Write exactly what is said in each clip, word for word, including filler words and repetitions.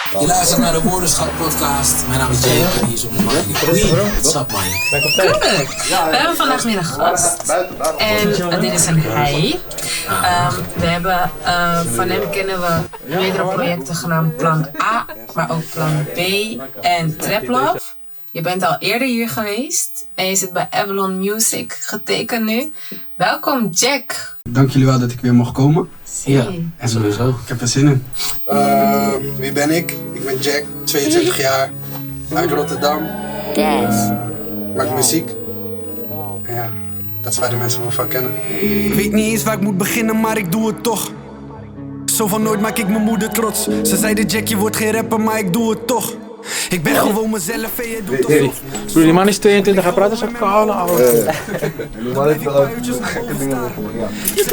Je luistert naar de Woordenschat podcast. Mijn naam is Jake en hier is op de mic. What's up, man? We hebben vandaag weer een gast. En dit is een hij. Um, we hebben, uh, van hem kennen we meerdere projecten genaamd Plan A, maar ook Plan B en Trap Love. Je bent al eerder hier geweest en je zit bij Avalon Music getekend nu. Welkom Jack. Dank jullie wel dat ik weer mocht komen. Ja, en sowieso. Ik heb er zin in. Uh, wie ben ik? Ik ben Jack, tweeëntwintig jaar, uit Rotterdam. Yes. Maak muziek. Ja, dat is waar de mensen me van kennen. Ik weet niet eens waar ik moet beginnen, maar ik doe het toch. Zo van nooit maak ik mijn moeder trots. Ze zeiden Jack, je wordt geen rapper, maar ik doe het toch. Ik ben gewoon mezelf en je doet toch hey, broer, die man is tweeëntwintig, hij praat als een koude ouwe. Die man heeft wel gekke dingen voor, ja.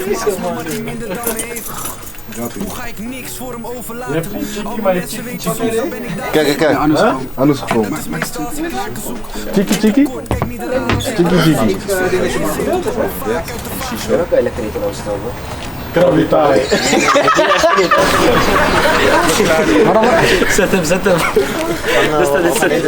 Hoe ga ik niks voor hem overlaten? Kijk, kijk, kijk. Anu is gekomen. Tiki tiki? Tiki tiki. Ook wel lekker eten als het over. Krabitaai. Zet hem, zet hem. Dus dat is het.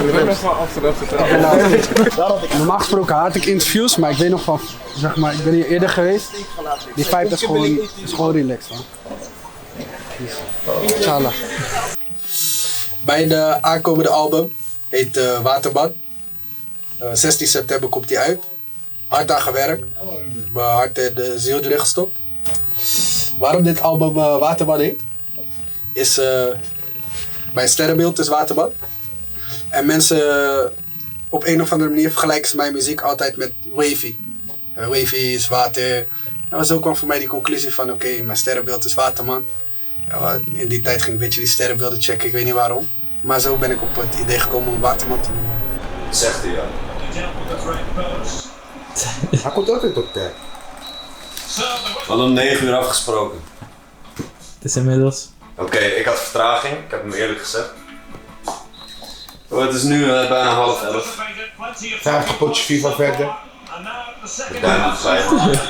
Normaal gesproken haat ik interviews, maar ik weet nog van, zeg maar, ik ben hier eerder geweest. Die vibe is gewoon, is gewoon relaxed, man. Inshallah. Bij de aankomende album heet uh, Waterbad. Uh, zestien september komt die uit. Hard aan gewerkt. Mijn hart en de ziel erin gestopt. Waarom dit album uh, Waterbad heet? Is uh, mijn sterrenbeeld is Waterbad. En mensen uh, op een of andere manier vergelijken ze mijn muziek altijd met Wavy. Uh, Wavy is water. Dat was ook wel voor mij die conclusie van oké, okay, mijn sterrenbeeld is waterman. Ja, in die tijd ging ik een beetje die sterrenbeelden checken, ik weet niet waarom. Maar zo ben ik op het idee gekomen om waterman te noemen. Zegt hij, ja. Hij komt altijd op tijd. We hadden om negen uur afgesproken. Het is inmiddels. Oké, okay, ik had vertraging, ik heb hem eerlijk gezegd. Oh, het is nu uh, bijna half elf. vijftig potjes FIFA verder. Duim vijf.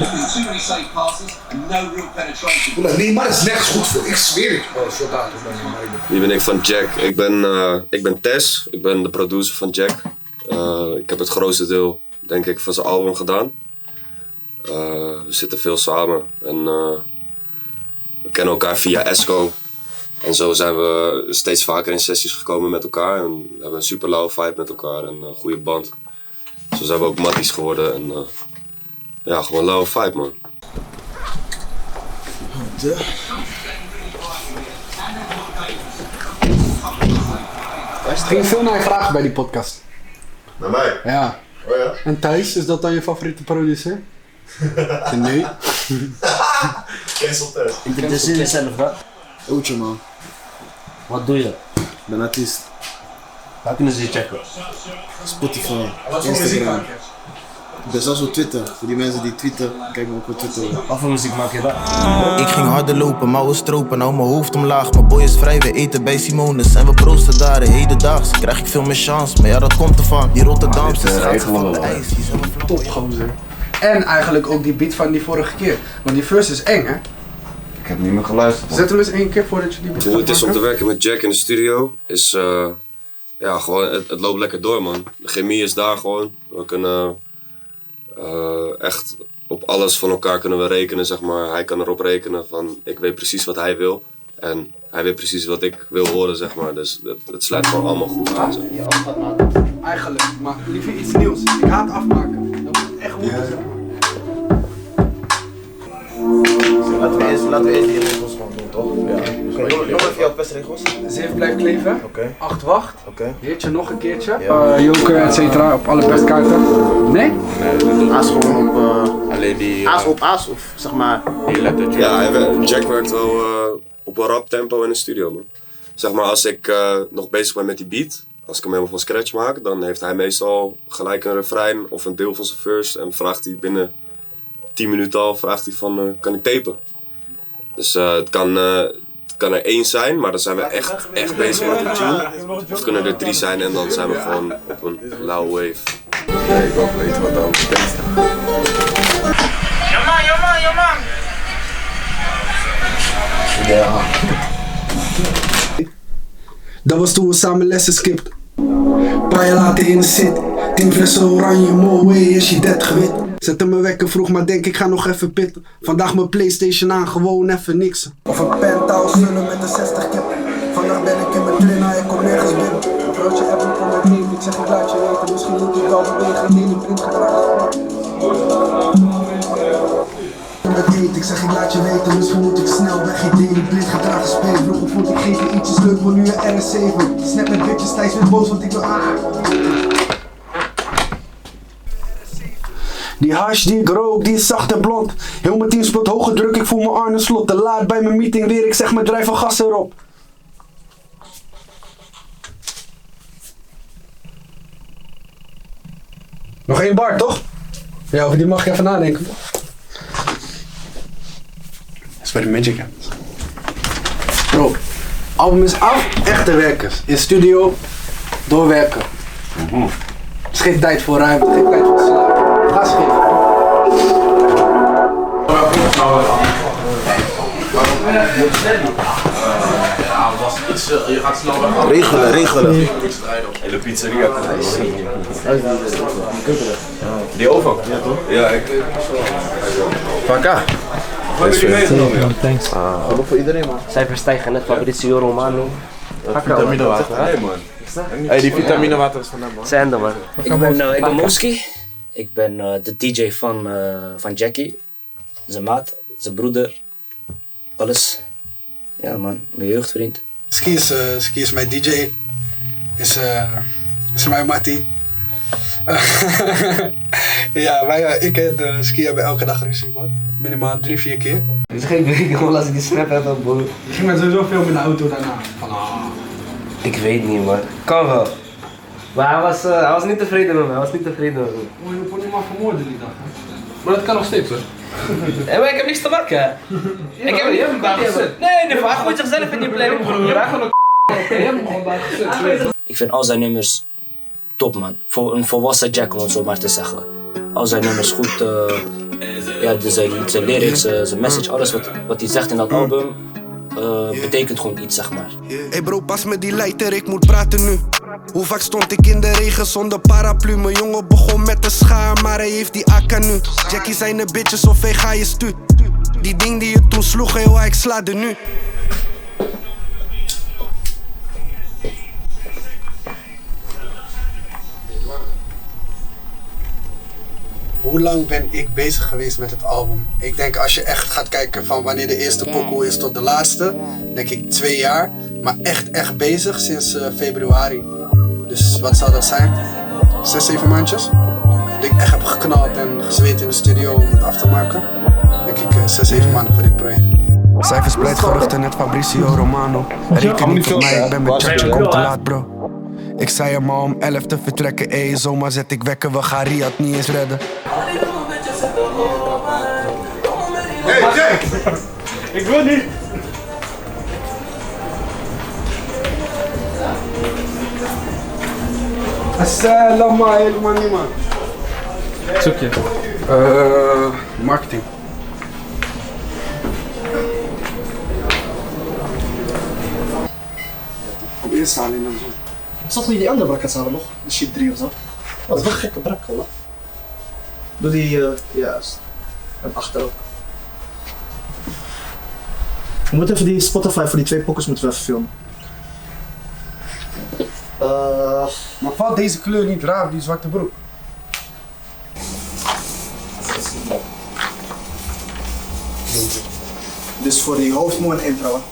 Nee, maar het is nergens goed voor. Ik zweer het. Wie ben ik van Jack? Ik ben, uh, ik ben Tess, ik ben de producer van Jack. Uh, ik heb het grootste deel, denk ik, van zijn album gedaan. Uh, we zitten veel samen en uh, we kennen elkaar via Esco. En zo zijn we steeds vaker in sessies gekomen met elkaar. En we hebben een super lauwe vibe met elkaar en een goede band. Zo zijn we ook matties geworden en uh, ja, gewoon een lauwe vibe, man. De. Ging je veel naar je vragen bij die podcast? Naar mij? Ja. Oh ja? En Thijs, is dat dan je favoriete producer? Nee. Cancel test. Ik ben de zin zelf, hè? Oetje, man. Wat doe je? Ik ben artiest. Waar kunnen ze je checken? Spotify, Instagram. Ik ben zelfs op Twitter. Voor die mensen die tweeten, kijk me ook op Twitter. Wat voor muziek maak je dan? Ik ging harder lopen, mouwen stropen, nou mijn hoofd omlaag. Mijn boy is vrij, we eten bij Simonis en we proosten daar. Hedendaags krijg ik veel meer chance, maar ja dat komt ervan. Die Rotterdamse schaatsen van de ijs. Top gozer. En eigenlijk ook die beat van die vorige keer. Want die verse is eng, hè? Ik heb niet meer geluisterd. Zet hem eens één keer voordat je die beat Hoe het is om te werken met Jack in de studio is, uh, ja gewoon, het, het loopt lekker door, man. De chemie is daar gewoon. We kunnen uh, echt op alles van elkaar kunnen we rekenen, zeg maar. Hij kan erop rekenen van, ik weet precies wat hij wil. En hij weet precies wat ik wil horen, zeg maar. Dus het, het sluit gewoon allemaal goed aan, zeg. Eigenlijk, maar liever iets nieuws. Ik haat afmaken. Dat moet echt goed zijn. Laten we eerst, laten we eerst die regels gewoon doen, toch? Ja. Nog even jouw pestregels. zeven blijft kleven. Oké. Okay. acht wacht. Oké. Okay. Heertje nog een keertje. Ja. Uh, joker, et cetera. Op alle pestkaarten. Nee? Nee, aas gewoon op. Uh, Alleen die. Uh, aas op aas of zeg maar. Die letter. Ja, hij, Jack werkt wel uh, op een rap tempo in de studio, man. Zeg maar, als ik uh, nog bezig ben met die beat, als ik hem helemaal van scratch maak, dan heeft hij meestal gelijk een refrein of een deel van zijn verse en vraagt hij binnen tien minuten al, vraagt hij van, uh, kan ik tapen? Dus uh, het, kan, uh, het kan er één zijn, maar dan zijn we echt, echt bezig met de tune. Of kunnen er drie zijn en dan zijn we gewoon op een lauwe wave. Nee, ik wil weten wat dan betekent. Ja man, ja man, ja man! Ja. Dat was toen we samen lessen skipten. Paar jaar later in de city. Tien flessen oranje, moe is je dead gewit. Zette me wekker vroeg, maar denk ik ga nog even pitten. Vandaag mijn Playstation aan, gewoon even niksen. Of een penthouse vullen met een zestig kip. Vandaag ben ik in mijn trainer, ik kom nergens binnen. Een broodje apple voor mijn neef, ik zeg ik laat je weten. Misschien moet ik wel bewegen, daily print gedragen. Ik zeg ik laat je weten, misschien moet ik snel weg. Geen daily blind gedragen spelen. Vroeger vond ik geen ietsjes leuk, maar nu een R S zeven. Snap met bitches, Thijs weer boos, want ik wil aan. Die hash die ik rook, die is zacht en blond. Heel mijn team speelt hoge druk, ik voel me Arne Slot. Te laat bij mijn meeting weer, ik zeg mijn drijf van gas erop. Nog één bar, toch? Ja, over die mag je even nadenken. Dat is bij de Magic Hands. Bro, album is af, echte werkers. In studio, doorwerken. Mm-hmm. Het is geen tijd voor ruimte, geen tijd voor slaap. Gas geven. Ja, het was iets, je gaat snel weg. Regelen, regelen. Hele pizzeria. Die oven? Ja, toch? Ja, ik. Vaka. Wat hebben jullie meegenomen? Thanks. Genoeg voor iedereen, man. Cijfers stijgen net, Fabrizio Romano. Vitaminewater. Nee, man. Hey, die vitaminewater is van hem, man. Zijn er, man. Ik ben, uh, ik ben Moski. Ik ben uh, de D J van, uh, van Jackie. Zijn maat, zijn broeder. Alles. Ja, man. Mijn jeugdvriend. Ski is, uh, Ski is mijn D J. Is, uh, is mijn mattie. Ja, wij, uh, ik en uh, Ski hebben elke dag ruzie, man. Minimaal drie, vier keer. Het is geen week als ik die snap heb, bro. Ik ging met sowieso veel in de auto daarna. Van, ah. Ik weet niet, man. Kan wel. Maar hij was, uh, hij was niet tevreden met me. Hij was niet tevreden met me. Oh, je kon iemand vermoorden die dag, hè? Maar dat kan nog steeds, hoor. Hey, maar ik heb niks te maken. Ja, ik heb je hebt hem daar gezet. Nee, nee, hij gooit zichzelf in die planning, broer. Je hebt gewoon een je hebt hem gewoon daar gezet. Ik vind al zijn nummers top, man. Voor een volwassen Jack, om het zo maar te zeggen. Al zijn nummers goed. Uh, ja, dus zijn, zijn lyrics, uh, zijn message, alles wat, wat hij zegt in dat album, uh, betekent gewoon iets, zeg maar. Hey bro, pas met die lighter, ik moet praten nu. Hoe vaak stond ik in de regen zonder paraplu? Mijn jongen begon met de schaar, maar hij heeft die A K nu. Jackie zijn de bitches of hij ga je stu. Die ding die je toen sloeg, hey, ik sla er nu. Hoe lang ben ik bezig geweest met het album? Ik denk als je echt gaat kijken van wanneer de eerste pokoe is tot de laatste, denk ik twee jaar. Maar echt, echt bezig sinds uh, februari. Dus wat zou dat zijn? Zes, zeven maandjes? Dat ik echt heb geknald en gezweet in de studio om het af te maken. Denk ik uh, zes, zeven maanden voor dit project. Cijfers pleit geruchten net Fabrizio Romano. Reken niet op mij, ik ben met Jack, je komt te laat, bro. Ik zei hem al om elf te vertrekken, ey, zomaar zet ik wekken, we gaan Riyadh niet eens redden. Hey Jack! Ik wil niet! Assalamu helemaal niet, man. Zoek je? Uh, marketing. Op eerst halen in dan zo. Zat niet die andere brakkets halen nog? De sheet drie of zo. Dat is wel een gekke brak, hoor. Doe die uh, juist. En achter ook. We moeten even die Spotify voor die twee pockets moeten we even filmen. Uh, maar valt deze kleur niet raar op die zwarte broek? Dus voor die hoofdmoe en intro. Hè?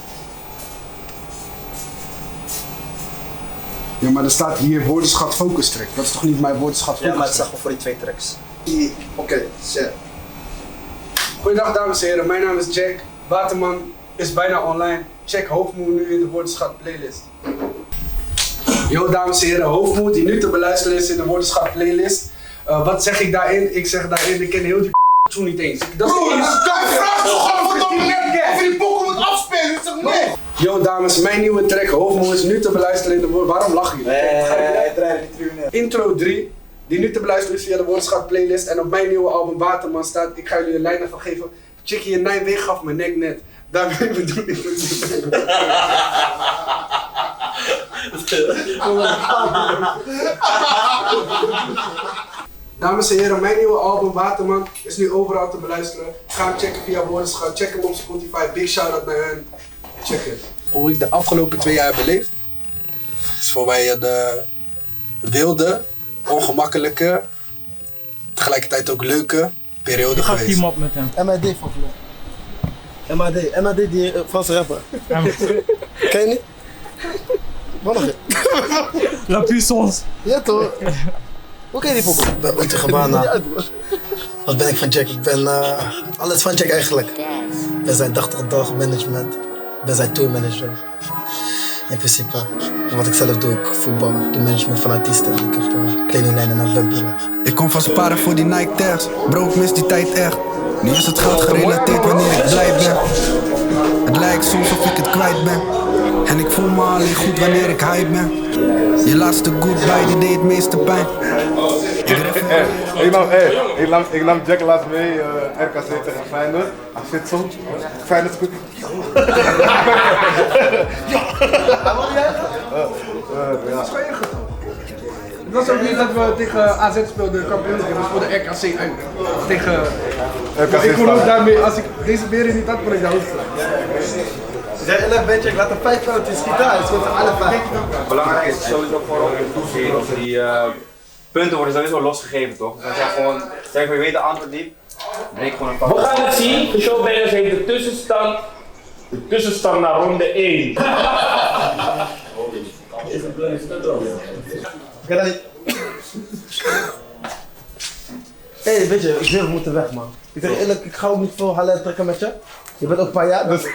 Ja, maar er staat hier woordenschat focus track. Dat is toch niet mijn woordenschat focus track? Ja, maar het is gewoon voor die twee tracks. Oké, okay, shit. Goedendag dames en heren, mijn naam is Jack. Waterman is bijna online. Check Hoofdmoe nu in de woordenschat playlist. Yo dames en heren, Hoofdmoe die nu te beluisteren is in de woordenschat playlist. Uh, wat zeg ik daarin? Ik zeg daarin, ik ken heel die toen niet eens. Dat is Bro, dat vraagt toch gewoon verdomme net of je die pokken moet afspelen, dat is toch nee? Yo dames, mijn nieuwe track Hoofdmoe is nu te beluisteren in de woord. Waarom lachen jullie? Nee, hij draait die tribune. Intro drie, die nu te beluisteren is via de woordenschat playlist. En op mijn nieuwe album Waterman staat, ik ga jullie een lijn ervan geven. Chickie in Nijmegen gaf mijn nek net. Daarmee bedoel ik het. Dames en heren, mijn nieuwe album Waterman is nu overal te beluisteren. Ga hem checken via Woordenschat, check hem op Spotify. Big shout-out naar hen. Check het. Hoe ik de afgelopen twee jaar heb beleefd, is voor mij een uh, wilde, ongemakkelijke, tegelijkertijd ook leuke periode Ik ga geweest. team op met hem. M I D van M I D, M I D die uh, Franse rapper. Ken je niet? Wat nog? La puissance. Ja toch? Hoe ken je die pokoe? Ik ben Uti Gebana. Wat ben ik van Jack? Ik ben uh, alles van Jack eigenlijk. Ik ben zijn dertig dag management. Ik ben zijn tourmanager. In principe, wat ik zelf doe, ik voetbal, doe management van artiesten. Ik heb uh, kledinglijnen en webbureau. Ik kom van sparen voor die Nike tags. Bro, ik mis die tijd echt. Nu is het geld gerelateerd wanneer ik blij ben. Het lijkt soms of ik het kwijt ben. En ik voel me alleen goed wanneer ik hype ben. Je laatste goodbye, die deed het meeste pijn. Ik, hey, ik, nam, hey, ik, nam, ik nam Jack laatst mee, uh, R K C tegen Feyenoord. Hij zit zo, Feyenoord is goed. Hij wil jij? Dat is gewoon ingegaan. Het was ook niet dat we tegen A Z speelden, kampioen. We speelden R K C uit. Tegen... R K C ik kon ook daarmee, als ik deze beren niet had, kon ik de hoofd slaan. Zeg eerlijk, weet je, ik laat er vijf fouten schieten. Het is gewoon alle vijf. Belangrijk is sowieso voor de die uh, punten worden sowieso losgegeven, toch? Dus als jij gewoon, zeg maar, je weet de antwoord niet, breek gewoon een fout. We gaan het zien. De Showbangers heeft de tussenstand, de tussenstand naar ronde één. Ga dat niet. Hé, hey, weet je, ik wil we moeten weg, man. Ik zeg eerlijk, ik ga ook niet veel halen trekken met je. Je bent ook een paar jaar, dus...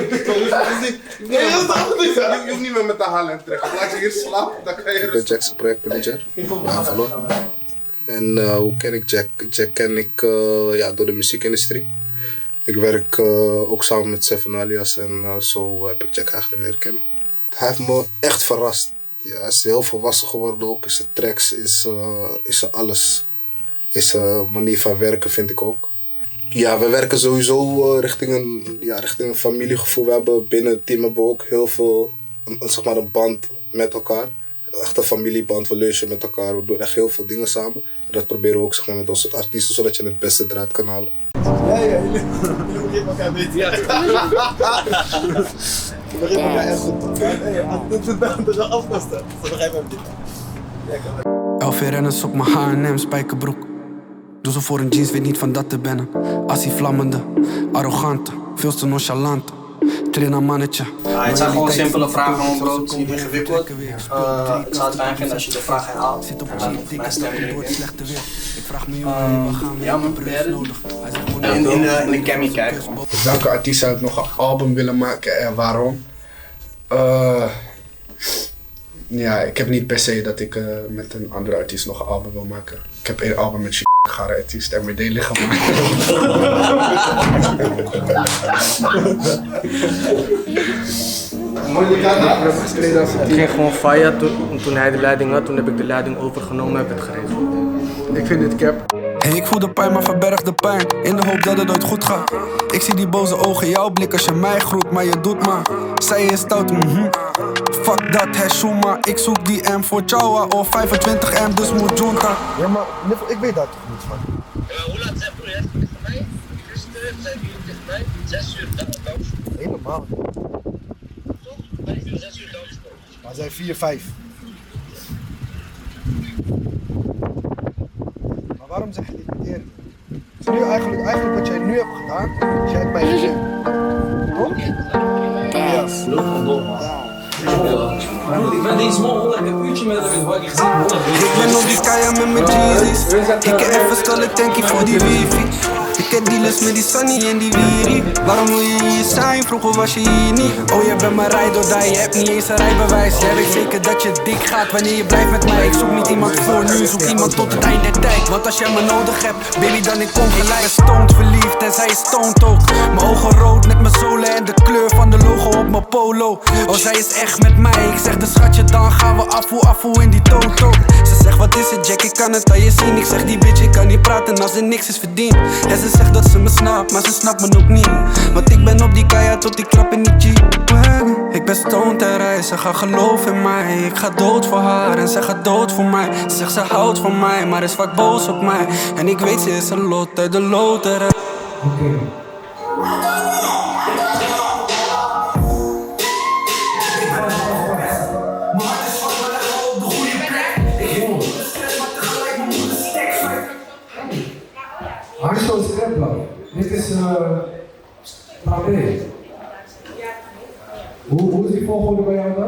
Je hoeft niet meer met de halen en trekken. Laat je hier slapen, dan kan je Ik ben Jack's projectmanager. Ja, hallo. En uh, hoe ken ik Jack? Jack ken ik uh, ja, door de muziekindustrie. Ik werk uh, ook samen met Seven Alias en uh, zo heb ik Jack eigenlijk leren kennen. Hij heeft me echt verrast. Ja, hij is heel volwassen geworden ook. In zijn tracks is, uh, is zijn alles. Is zijn manier van werken vind ik ook. Ja, we werken sowieso uh, richting, een, ja, richting een familiegevoel. We hebben binnen het team hebben we ook heel veel, een, een, zeg maar een band met elkaar. Echt een familieband, we lunchen met elkaar, we doen echt heel veel dingen samen. En dat proberen we ook zeg maar, met onze artiesten, zodat je het beste eruit kan halen. Ja, ja, jullie moeten elkaar weten. Ja. We beginnen elkaar echt goed. Dit is wel afkosten. Dat begrijp ik niet. Elf renners op mijn H en M spijkerbroek. Doe zo voor een jeans, weet niet van dat te bennen. Assie vlammende, arrogante, veel te nonchalant. Trainer mannetje. Ja, het zijn gewoon simpele vragen, man, bro. Het is niet ingewikkeld. Uh, het zou het fijn vinden als je de vraag herhaalt. En dan hoeft mij stemmen niet meer. Ja, man, probeer het. In, in de, in de Cammy kijken. Welke artiest zou ik nog een album willen maken en waarom? Uh, ja, ik heb niet per se dat ik uh, met een andere artiest nog een album wil maken. Ik heb één album met gare artiest en M W D liggen. Ik ging gewoon fire toen, toen hij de leiding had. Toen heb ik de leiding overgenomen en heb het geregeld. Ik vind dit cap. Hey, ik voel de pijn, maar verberg de pijn. In de hoop dat het ooit goed gaat. Ik zie die boze ogen, jouw blik als je mij groet, maar je doet maar. Zij is stout, mhm. Fuck dat, hij Shuma. Ik zoek die M voor Chawa of vijfentwintig M, dus moet Junta. Ja, maar ik weet daar toch niet van. Hoe laat zijn broer? Jij tegen mij? Gisteren zijn jullie tegen mij? Zes uur thuis. Helemaal. Toch? Vijf uur, zes uur thuis. Maar zijn vier, vijf. Maar waarom zeg je dit met eerlijk? Dus nu eigenlijk, eigenlijk wat jij nu hebt gedaan, is jij hebt mij gezien. Toch? Ja. Ik ben deze man, ik heb een uurtje met hem in het gezien. Ik ben op die kaya met mijn Jeezys. Ik heb even stallen tankie voor die wifi. Ik heb dealers met die Sunny en die Wiri. Waarom wil je hier zijn? Vroeger was je hier niet. Oh, je bent mijn rijdoordij, je hebt niet eens een rijbewijs. Jij weet zeker dat je dik gaat wanneer je blijft met mij. Ik zoek niet iemand voor nu, zoek iemand tot het eind der tijd. Want als jij me nodig hebt, baby, dan ik kom gelijk. Ik ben stoned verliefd en zij is stoned ook. Mijn ogen rood met mijn zolen en de kleur van de logo op mijn polo. Oh, zij is echt met mij. Ik zeg de schatje, dan gaan we afvoer, afvoer in die toto. Ze zegt wat is het Jack, ik kan het aan je zien. Ik zeg die bitch, ik kan niet praten als er niks is verdiend. En ze zegt dat ze me snapt, maar ze snapt me ook niet. Want ik ben op die kaya tot ik klap in die G-Wagon. Ik ben stoned en rij zij, ze gaat geloven in mij. Ik ga dood voor haar en zij gaat dood voor mij. Ze zegt ze houdt van mij, maar is vaak boos op mij. En ik weet ze is een lot uit de loterij. Oké. Hartstikke is Kremblauw. Dit is uh, plan B. Hoe, hoe is die volgorde bij jou dan?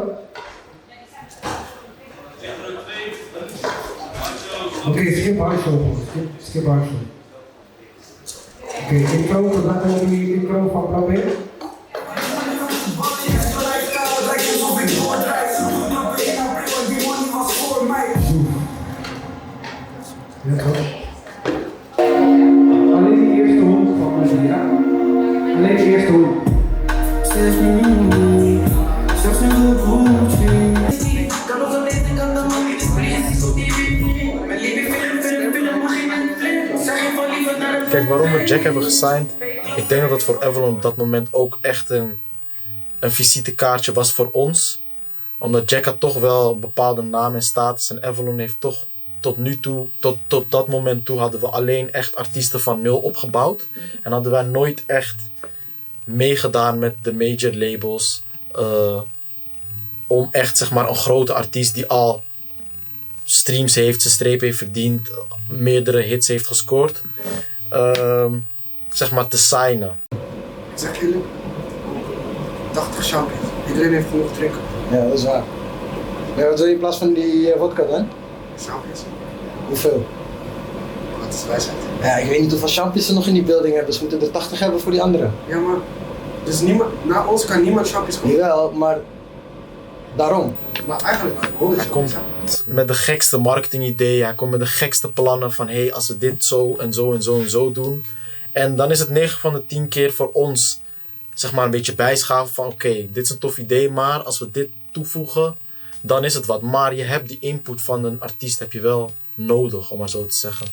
Oké, okay, skip Hartstikke. Skip, skip Hartstikke. Oké, okay, intro, we gaan over die intro van plan B. Ja, toch? Alleen de eerste hond van mij, ja? Alleen de eerste hond. Kijk, waarom we Jack hebben gesigned, ik denk dat het voor Avalon op dat moment ook echt een, een visitekaartje was voor ons. Omdat Jack had toch wel een bepaalde naam en status en Avalon heeft toch tot nu toe, tot, tot dat moment toe hadden we alleen echt artiesten van nul opgebouwd. En hadden wij nooit echt meegedaan met de major labels uh, om echt zeg maar een grote artiest die al streams heeft, zijn streep heeft verdiend, meerdere hits heeft gescoord, uh, zeg maar te signen. Ik zeg jullie, tachtig champions. Iedereen heeft genoeg drinken. Ja, dat is waar. Ja, wat wil je in plaats van die uh, vodka dan? Champions. Hoeveel? Wat is wijsheid? Ja, ik weet niet hoeveel champions ze nog in die building hebben. Ze moeten er tachtig hebben voor die anderen. Ja, maar dus niemand, na ons kan niemand champions komen. Jawel, maar daarom. Maar eigenlijk hoor Hij komt met de gekste marketingideeën, hij komt met de gekste plannen van hé, hey, als we dit zo en zo en zo en zo doen. En dan is het negen van de tien keer voor ons zeg maar een beetje bijschaven van oké, okay, dit is een tof idee, maar als we dit toevoegen, dan is het wat. Maar je hebt die input van een artiest heb je wel nodig, om maar zo te zeggen.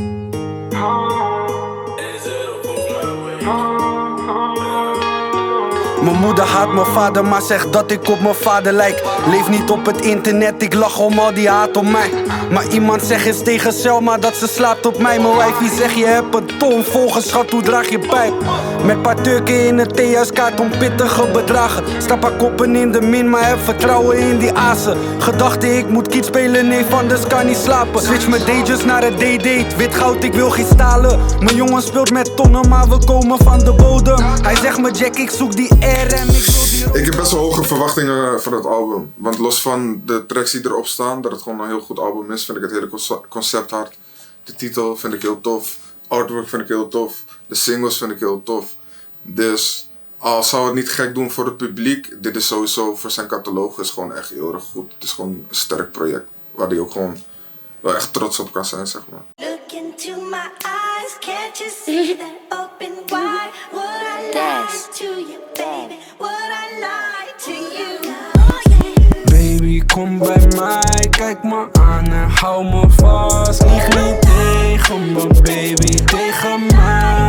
Mijn moeder haat mijn vader, maar zegt dat ik op mijn vader lijk. Leef niet op het internet, ik lach om al die haat op mij. Maar iemand zegt eens tegen Selma dat ze slaapt op mij. Mijn wijfie zegt je hebt een ton volgens schat, hoe draag je pijp? Met paar turken in het theehuiskaart om pittige bedragen. Stap haar koppen in de min, maar heb vertrouwen in die azen. Gedachte ik moet kiet spelen, nee anders kan niet slapen. Switch mijn dayjust naar het day-date, wit goud ik wil geen stalen. Mijn jongen speelt met tonnen, maar we komen van de bodem. Hij zegt me Jack, ik zoek die air en ik wil die... Ik heb best wel hoge verwachtingen voor het album. Want los van de tracks die erop staan, dat het gewoon een heel goed album is, vind ik het hele concept hard. De titel vind ik heel tof. Artwork vind ik heel tof. De singles vind ik heel tof. Dus al zou het niet gek doen voor het publiek, dit is sowieso voor zijn catalogus gewoon echt heel erg goed. Het is gewoon een sterk project waar hij ook gewoon wel echt trots op kan zijn, zeg maar. Look into my eyes, can't you see that open wide? Would I lie to you, baby? Would I lie to you? Baby, kom bij mij, kijk me aan en hou me vast. Lieg niet tegen me, baby, tegen mij.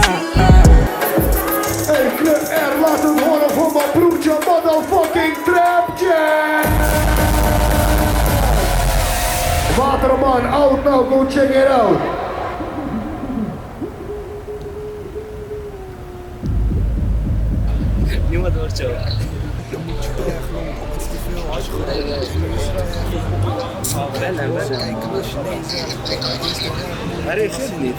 Hey, Club R, laat het horen voor mijn broertje, motherfucking Trapjack! Waterman, out now, go check it out! Niemand hoort zo. Oh, bellen, bellen. Hij reageert niet.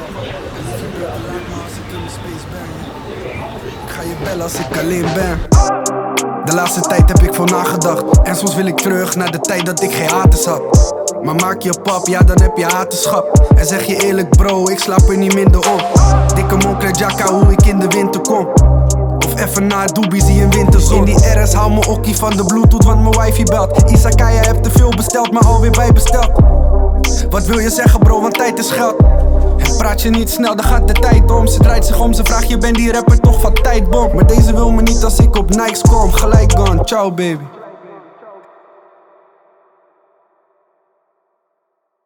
Ik ga je bellen als ik alleen ben. De laatste tijd heb ik veel nagedacht. En soms wil ik terug naar de tijd dat ik geen haters had. Maar maak je pap, ja dan heb je haterschap. En zeg je eerlijk bro, ik slaap er niet minder op. Dikke monkle jacka, hoe ik in de winter kom. Of even naar Doobie, zie een winterzon. In die R S hou me okkie van de bluetooth, want mijn wifi belt. Isakaya heb te veel besteld, maar alweer bijbesteld. Wat wil je zeggen bro, want tijd is geld. En praat je niet snel, dan gaat de tijd om. Ze draait zich om, ze vraagt je ben die rapper toch van tijdbom. Maar deze wil me niet als ik op Nikes kom. Gelijk gone, ciao baby.